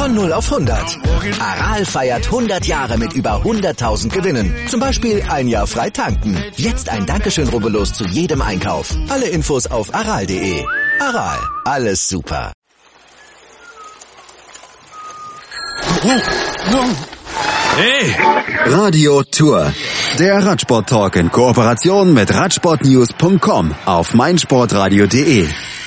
Von 0 auf 100. Aral feiert 100 Jahre mit über 100.000 Gewinnen. Zum Beispiel ein Jahr frei tanken. Jetzt ein Dankeschön, rubbellos zu jedem Einkauf. Alle Infos auf aral.de. Aral, alles super. Hey! Radio Tour. Der Radsport-Talk in Kooperation mit Radsportnews.com auf meinsportradio.de.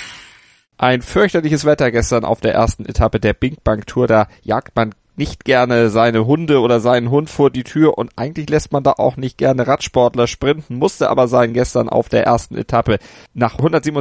Ein fürchterliches Wetter gestern auf der ersten Etappe der Bing Bang Tour. Da jagt man nicht gerne seine Hunde oder seinen Hund vor die Tür und eigentlich lässt man da auch nicht gerne Radsportler sprinten, musste aber sein gestern auf der ersten Etappe. Nach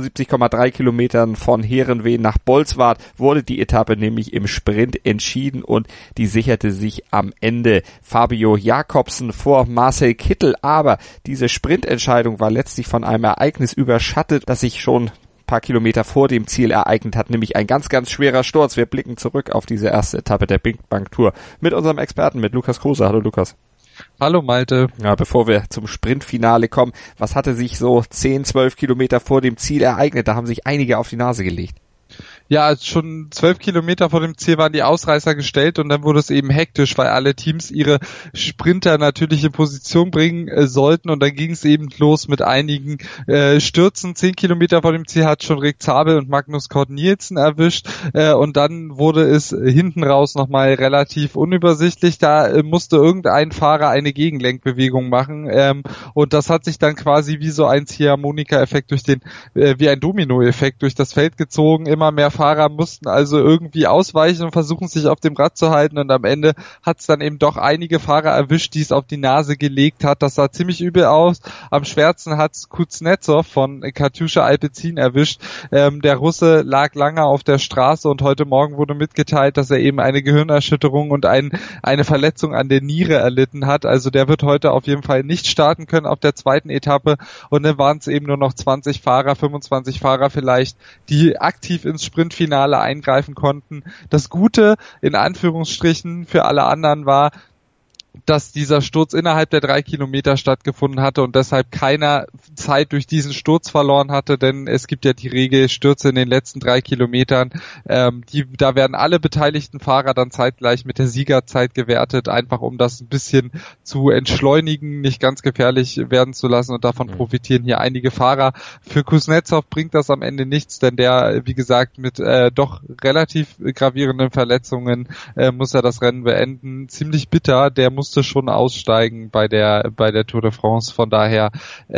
177,3 Kilometern von Heerenveen nach Bolsward wurde die Etappe nämlich im Sprint entschieden und die sicherte sich am Ende Fabio Jakobsen vor Marcel Kittel. Aber diese Sprintentscheidung war letztlich von einem Ereignis überschattet, das sich schon paar Kilometer vor dem Ziel ereignet hat, nämlich ein ganz, ganz schwerer Sturz. Wir blicken zurück auf diese erste Etappe der Bing Bang Tour mit unserem Experten, mit Lukas Kruse. Hallo Lukas. Hallo Malte. Ja, bevor wir zum Sprintfinale kommen, was hatte sich so 10, 12 Kilometer vor dem Ziel ereignet? Da haben sich einige auf die Nase gelegt. Ja, schon 12 Kilometer vor dem Ziel waren die Ausreißer gestellt und dann wurde es eben hektisch, weil alle Teams ihre Sprinter natürlich in Position bringen sollten und dann ging es eben los mit einigen Stürzen. 10 Kilometer vor dem Ziel hat schon Rick Zabel und Magnus Cort Nielsen erwischt und dann wurde es hinten raus nochmal relativ unübersichtlich. Da musste irgendein Fahrer eine Gegenlenkbewegung machen und das hat sich dann quasi wie so ein Ziehharmonika-Effekt wie ein Domino-Effekt durch das Feld gezogen. Immer mehr Fahrer mussten also irgendwie ausweichen und versuchen, sich auf dem Rad zu halten und am Ende hat es dann eben doch einige Fahrer erwischt, die es auf die Nase gelegt hat. Das sah ziemlich übel aus. Am schwersten hat es Kuznetsov von Katusha Alpecin erwischt. Der Russe lag lange auf der Straße und heute Morgen wurde mitgeteilt, dass er eben eine Gehirnerschütterung und eine Verletzung an der Niere erlitten hat. Also der wird heute auf jeden Fall nicht starten können auf der zweiten Etappe und dann waren es eben nur noch 20 Fahrer, 25 Fahrer vielleicht, die aktiv ins Sprintfinale eingreifen konnten. Das Gute, in Anführungsstrichen, für alle anderen war, dass dieser Sturz innerhalb der 3 Kilometer stattgefunden hatte und deshalb keiner Zeit durch diesen Sturz verloren hatte, denn es gibt ja die Regel Stürze in den letzten 3 Kilometern. Da werden alle beteiligten Fahrer dann zeitgleich mit der Siegerzeit gewertet, einfach um das ein bisschen zu entschleunigen, nicht ganz gefährlich werden zu lassen und davon profitieren hier einige Fahrer. Für Kuznetsov bringt das am Ende nichts, denn der, wie gesagt, mit doch relativ gravierenden Verletzungen muss er das Rennen beenden. Ziemlich bitter, der musste schon aussteigen bei der Tour de France. Von daher,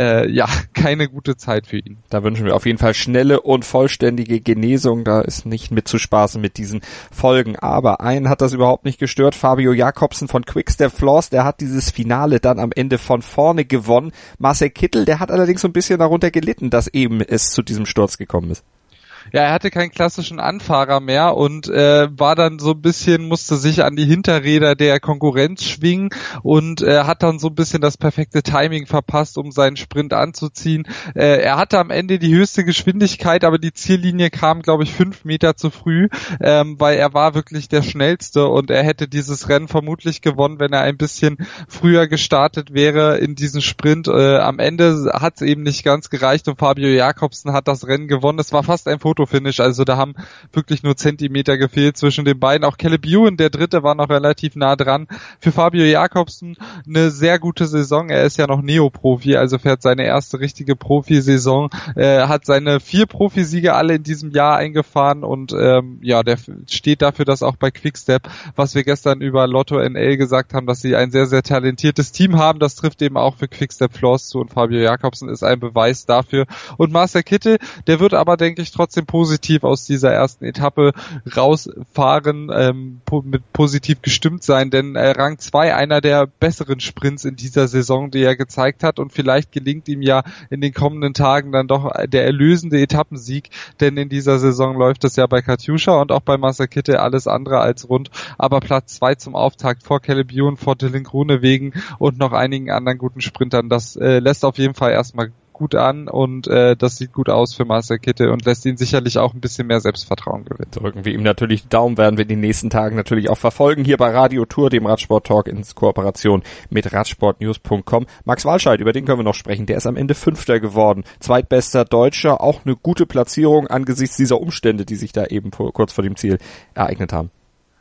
keine gute Zeit für ihn. Da wünschen wir auf jeden Fall schnelle und vollständige Genesung. Da ist nicht mit zu spaßen mit diesen Folgen. Aber einen hat das überhaupt nicht gestört. Fabio Jakobsen von Quick-Step Floors, der hat dieses Finale dann am Ende von vorne gewonnen. Marcel Kittel, der hat allerdings so ein bisschen darunter gelitten, dass eben es zu diesem Sturz gekommen ist. Ja, er hatte keinen klassischen Anfahrer mehr und war dann so ein bisschen, musste sich an die Hinterräder der Konkurrenz schwingen und hat dann so ein bisschen das perfekte Timing verpasst, um seinen Sprint anzuziehen. Er hatte am Ende die höchste Geschwindigkeit, aber die Ziellinie kam, glaube ich, 5 Meter zu früh, weil er war wirklich der Schnellste und er hätte dieses Rennen vermutlich gewonnen, wenn er ein bisschen früher gestartet wäre in diesem Sprint. Am Ende hat es eben nicht ganz gereicht und Fabio Jakobsen hat das Rennen gewonnen. Es war fast ein Fotofinish, also da haben wirklich nur Zentimeter gefehlt zwischen den beiden. Auch Caleb Ewan, der Dritte, war noch relativ nah dran. Für Fabio Jakobsen eine sehr gute Saison. Er ist ja noch Neoprofi, also fährt seine erste richtige Profisaison. Hat seine 4 Profisiege alle in diesem Jahr eingefahren und der steht dafür, dass auch bei Quickstep, was wir gestern über Lotto NL gesagt haben, dass sie ein sehr, sehr talentiertes Team haben. Das trifft eben auch für Quickstep Floors zu und Fabio Jakobsen ist ein Beweis dafür. Und Marcel Kittel, der wird aber, denke ich, trotzdem positiv aus dieser ersten Etappe rausfahren, mit positiv gestimmt sein, denn Rang 2 einer der besseren Sprints in dieser Saison, die er gezeigt hat und vielleicht gelingt ihm ja in den kommenden Tagen dann doch der erlösende Etappensieg, denn in dieser Saison läuft es ja bei Katusha und auch bei Marcel Kittel alles andere als rund, aber Platz 2 zum Auftakt vor Caleb Ewan, vor Dylan Groenewegen und noch einigen anderen guten Sprintern, das lässt auf jeden Fall erstmal gut an und das sieht gut aus für Marcel Kittel und lässt ihn sicherlich auch ein bisschen mehr Selbstvertrauen gewinnen. Drücken wir ihm natürlich die Daumen, werden wir in den nächsten Tagen natürlich auch verfolgen, hier bei Radio Tour, dem Radsport-Talk in Kooperation mit Radsportnews.com. Max Walscheid, über den können wir noch sprechen, der ist am Ende 5. geworden, zweitbester Deutscher, auch eine gute Platzierung angesichts dieser Umstände, die sich da eben kurz vor dem Ziel ereignet haben.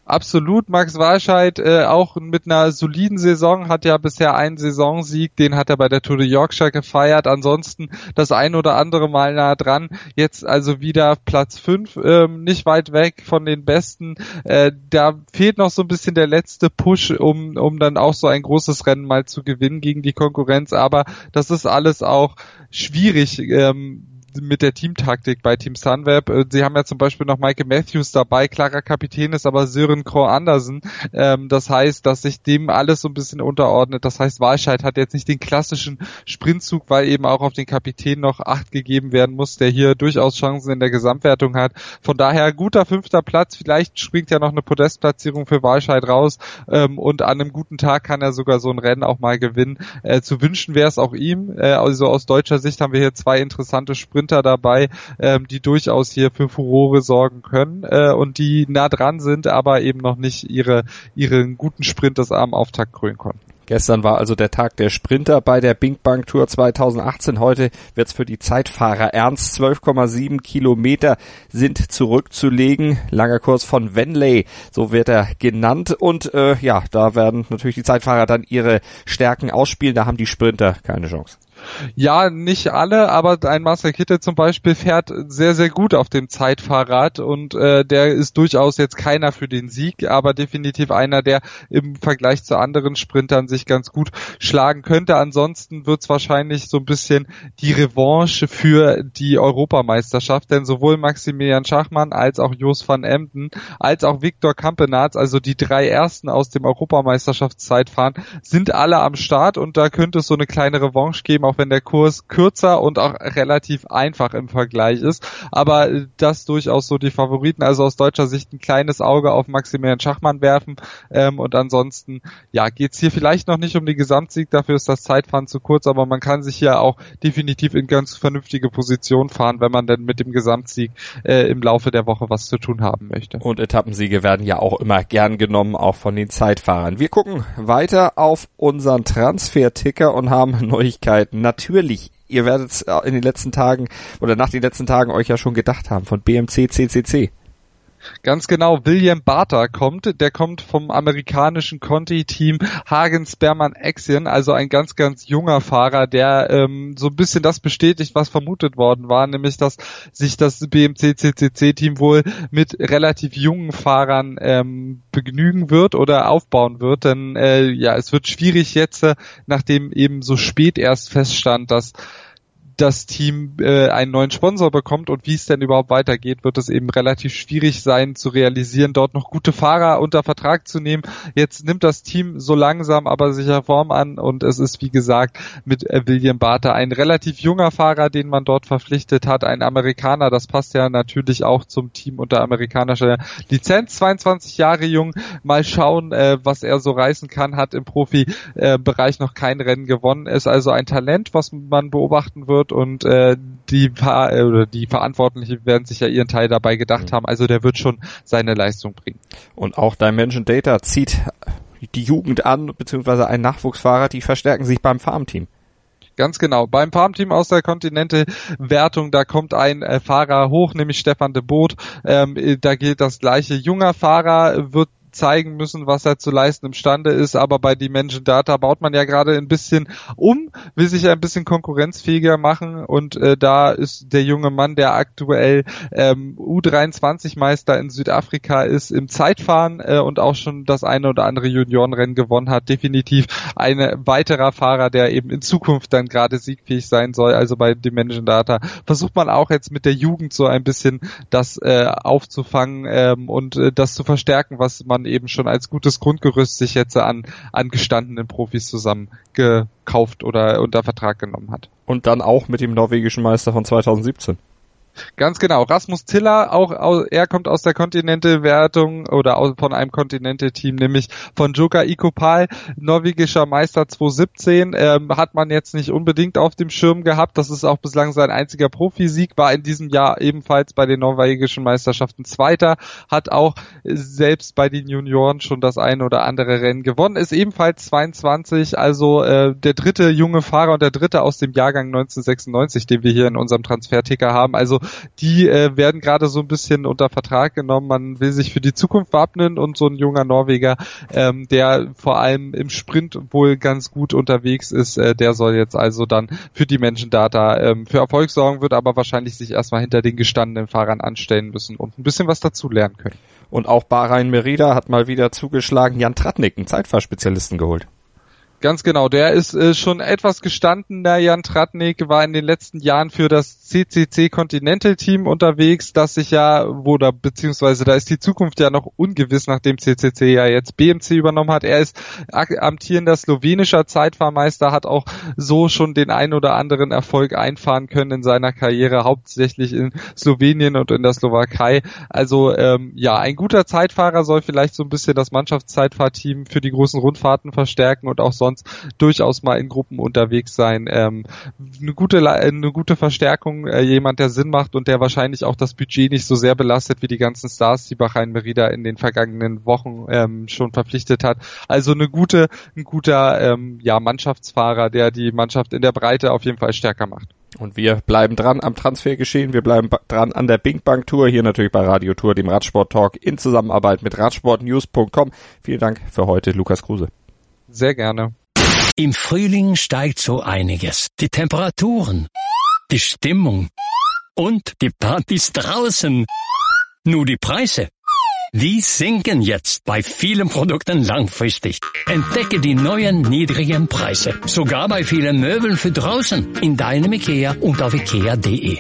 Absolut, Max Walscheid auch mit einer soliden Saison, hat ja bisher einen Saisonsieg, den hat er bei der Tour de Yorkshire gefeiert, ansonsten das ein oder andere Mal nah dran, jetzt also wieder Platz 5, nicht weit weg von den Besten, da fehlt noch so ein bisschen der letzte Push, um dann auch so ein großes Rennen mal zu gewinnen gegen die Konkurrenz, aber das ist alles auch schwierig, mit der Teamtaktik bei Team Sunweb. Sie haben ja zum Beispiel noch Michael Matthews dabei, klarer Kapitän ist aber Søren Krogh Andersen. Das heißt, dass sich dem alles so ein bisschen unterordnet. Das heißt, Walscheid hat jetzt nicht den klassischen Sprintzug, weil eben auch auf den Kapitän noch Acht gegeben werden muss, der hier durchaus Chancen in der Gesamtwertung hat. Von daher guter 5. Platz. Vielleicht springt ja noch eine Podestplatzierung für Walscheid raus und an einem guten Tag kann er sogar so ein Rennen auch mal gewinnen. Zu wünschen wäre es auch ihm. Also aus deutscher Sicht haben wir hier 2 interessante Sprinter dabei, die durchaus hier für Furore sorgen können und die nah dran sind, aber eben noch nicht ihren guten Sprint des Abendauftakt krönen konnten. Gestern war also der Tag der Sprinter bei der Bing Bang Tour 2018. Heute wird's für die Zeitfahrer ernst. 12,7 Kilometer sind zurückzulegen. Langer Kurs von Venley, so wird er genannt. Und da werden natürlich die Zeitfahrer dann ihre Stärken ausspielen. Da haben die Sprinter keine Chance. Ja, nicht alle, aber ein Marcel Kittel zum Beispiel fährt sehr, sehr gut auf dem Zeitfahrrad und der ist durchaus jetzt keiner für den Sieg, aber definitiv einer, der im Vergleich zu anderen Sprintern sich ganz gut schlagen könnte. Ansonsten wird's wahrscheinlich so ein bisschen die Revanche für die Europameisterschaft, denn sowohl Maximilian Schachmann als auch Jos van Emden als auch Victor Campenaerts, also die 3 Ersten aus dem Europameisterschaftszeitfahren, sind alle am Start und da könnte es so eine kleine Revanche geben, auch wenn der Kurs kürzer und auch relativ einfach im Vergleich ist, aber das durchaus so die Favoriten, also aus deutscher Sicht ein kleines Auge auf Maximilian Schachmann werfen und ansonsten, geht's hier vielleicht noch nicht um den Gesamtsieg, dafür ist das Zeitfahren zu kurz, aber man kann sich hier auch definitiv in ganz vernünftige Position fahren, wenn man denn mit dem Gesamtsieg im Laufe der Woche was zu tun haben möchte. Und Etappensiege werden ja auch immer gern genommen, auch von den Zeitfahrern. Wir gucken weiter auf unseren Transfer-Ticker und haben Neuigkeiten. Natürlich, ihr werdet in den letzten Tagen oder nach den letzten Tagen euch ja schon gedacht haben von BMC CCC. Ganz genau, William Barter der kommt vom amerikanischen Conti-Team Hagens Berman Axion, also ein ganz, ganz junger Fahrer, der so ein bisschen das bestätigt, was vermutet worden war, nämlich, dass sich das BMC CCC-Team wohl mit relativ jungen Fahrern begnügen wird oder aufbauen wird, denn es wird schwierig jetzt, nachdem eben so spät erst feststand, dass das Team einen neuen Sponsor bekommt und wie es denn überhaupt weitergeht, wird es eben relativ schwierig sein zu realisieren, dort noch gute Fahrer unter Vertrag zu nehmen. Jetzt nimmt das Team so langsam aber sicher Form an und es ist wie gesagt mit William Barter ein relativ junger Fahrer, den man dort verpflichtet hat, ein Amerikaner, das passt ja natürlich auch zum Team unter amerikanischer Lizenz, 22 Jahre jung, mal schauen, was er so reißen kann, hat im Profibereich noch kein Rennen gewonnen, ist also ein Talent, was man beobachten wird und die Verantwortlichen werden sich ja ihren Teil dabei gedacht haben, also der wird schon seine Leistung bringen. Und auch Dimension Data zieht die Jugend an, beziehungsweise ein Nachwuchsfahrer, die verstärken sich beim Farmteam. Ganz genau. Beim Farmteam aus der Continente-Wertung, da kommt ein Fahrer hoch, nämlich Stefan de Boot. Da gilt das gleiche. Junger Fahrer wird zeigen müssen, was er zu leisten imstande ist, aber bei Dimension Data baut man ja gerade ein bisschen will sich ein bisschen konkurrenzfähiger machen und da ist der junge Mann, der aktuell U23-Meister in Südafrika ist, im Zeitfahren und auch schon das eine oder andere Juniorenrennen gewonnen hat, definitiv ein weiterer Fahrer, der eben in Zukunft dann gerade siegfähig sein soll, also bei Dimension Data versucht man auch jetzt mit der Jugend so ein bisschen das aufzufangen und das zu verstärken, was man eben schon als gutes Grundgerüst sich jetzt an gestandenen Profis zusammen gekauft oder unter Vertrag genommen hat. Und dann auch mit dem norwegischen Meister von 2017. Ganz genau. Rasmus Tiller, er kommt aus der Continente-Wertung oder von einem Continente-Team, nämlich von Joka Ikopal, norwegischer Meister 2017, hat man jetzt nicht unbedingt auf dem Schirm gehabt. Das ist auch bislang sein einziger Profisieg, war in diesem Jahr ebenfalls bei den norwegischen Meisterschaften Zweiter, hat auch selbst bei den Junioren schon das ein oder andere Rennen gewonnen, ist ebenfalls 22, also der dritte junge Fahrer und der dritte aus dem Jahrgang 1996, den wir hier in unserem Transferticker haben. Also die werden gerade so ein bisschen unter Vertrag genommen. Man will sich für die Zukunft wappnen und so ein junger Norweger, der vor allem im Sprint wohl ganz gut unterwegs ist, der soll jetzt also dann für die Menschendata für Erfolg sorgen, wird aber wahrscheinlich sich erstmal hinter den gestandenen Fahrern anstellen müssen und ein bisschen was dazu lernen können. Und auch Bahrain Merida hat mal wieder zugeschlagen, Jan Tratnik, einen Zeitfahrspezialisten, geholt. Ganz genau, der ist schon etwas gestandener. Jan Tratnik war in den letzten Jahren für das CCC Continental Team unterwegs, das sich beziehungsweise da ist die Zukunft ja noch ungewiss, nachdem CCC ja jetzt BMC übernommen hat. Er ist amtierender slowenischer Zeitfahrmeister, hat auch so schon den ein oder anderen Erfolg einfahren können in seiner Karriere, hauptsächlich in Slowenien und in der Slowakei. Also ein guter Zeitfahrer soll vielleicht so ein bisschen das Mannschaftszeitfahrteam für die großen Rundfahrten verstärken und auch sonst durchaus mal in Gruppen unterwegs sein. Eine gute Verstärkung, jemand, der Sinn macht und der wahrscheinlich auch das Budget nicht so sehr belastet wie die ganzen Stars, die Bahrain Merida in den vergangenen Wochen schon verpflichtet hat. Also ein guter Mannschaftsfahrer, der die Mannschaft in der Breite auf jeden Fall stärker macht. Und wir bleiben dran am Transfergeschehen, wir bleiben dran an der Bing Bang Tour, hier natürlich bei Radio Tour, dem Radsport-Talk in Zusammenarbeit mit radsportnews.com. Vielen Dank für heute, Lukas Kruse. Sehr gerne. Im Frühling steigt so einiges. Die Temperaturen, die Stimmung und die Partys draußen. Nur die Preise, die sinken jetzt bei vielen Produkten langfristig. Entdecke die neuen niedrigen Preise, sogar bei vielen Möbeln für draußen, in deinem IKEA und auf IKEA.de.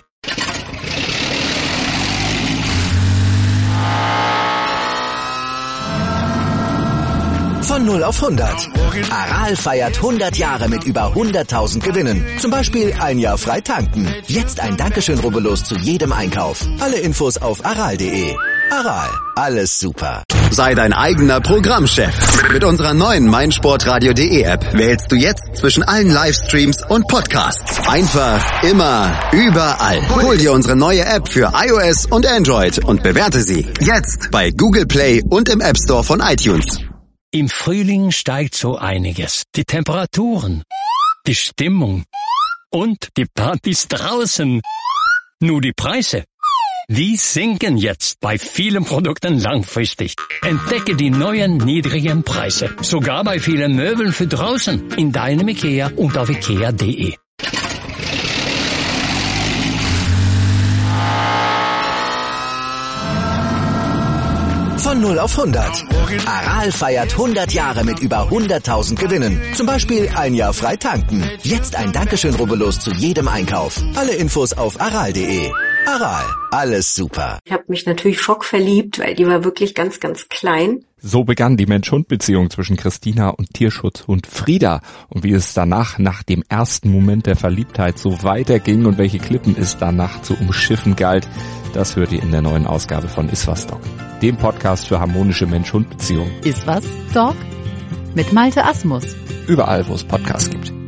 Von 0 auf 100. Aral feiert 100 Jahre mit über 100.000 Gewinnen. Zum Beispiel ein Jahr frei tanken. Jetzt ein Dankeschön, rubbellos zu jedem Einkauf. Alle Infos auf aral.de. Aral, alles super. Sei dein eigener Programmchef. Mit unserer neuen meinsportradio.de App wählst du jetzt zwischen allen Livestreams und Podcasts. Einfach, immer, überall. Hol dir unsere neue App für iOS und Android und bewerte sie jetzt bei Google Play und im App Store von iTunes. Im Frühling steigt so einiges. Die Temperaturen, die Stimmung und die Partys draußen. Nur die Preise, die sinken jetzt bei vielen Produkten langfristig. Entdecke die neuen niedrigen Preise, sogar bei vielen Möbeln für draußen, in deinem IKEA und auf IKEA.de. Von 0 auf 100. Aral feiert 100 Jahre mit über 100.000 Gewinnen. Zum Beispiel ein Jahr frei tanken. Jetzt ein Dankeschön, rubbellos zu jedem Einkauf. Alle Infos auf aral.de. Aral, alles super. Ich habe mich natürlich schockverliebt, weil die war wirklich ganz, ganz klein. So begann die Mensch-Hund-Beziehung zwischen Christina und Tierschutzhund Frieda. Und wie es danach, nach dem ersten Moment der Verliebtheit, so weiterging und welche Klippen es danach zu umschiffen galt, das hört ihr in der neuen Ausgabe von Iswas Dog, dem Podcast für harmonische Mensch-Hund-Beziehungen. Iswas Dog? Mit Malte Asmus. Überall, wo es Podcasts gibt.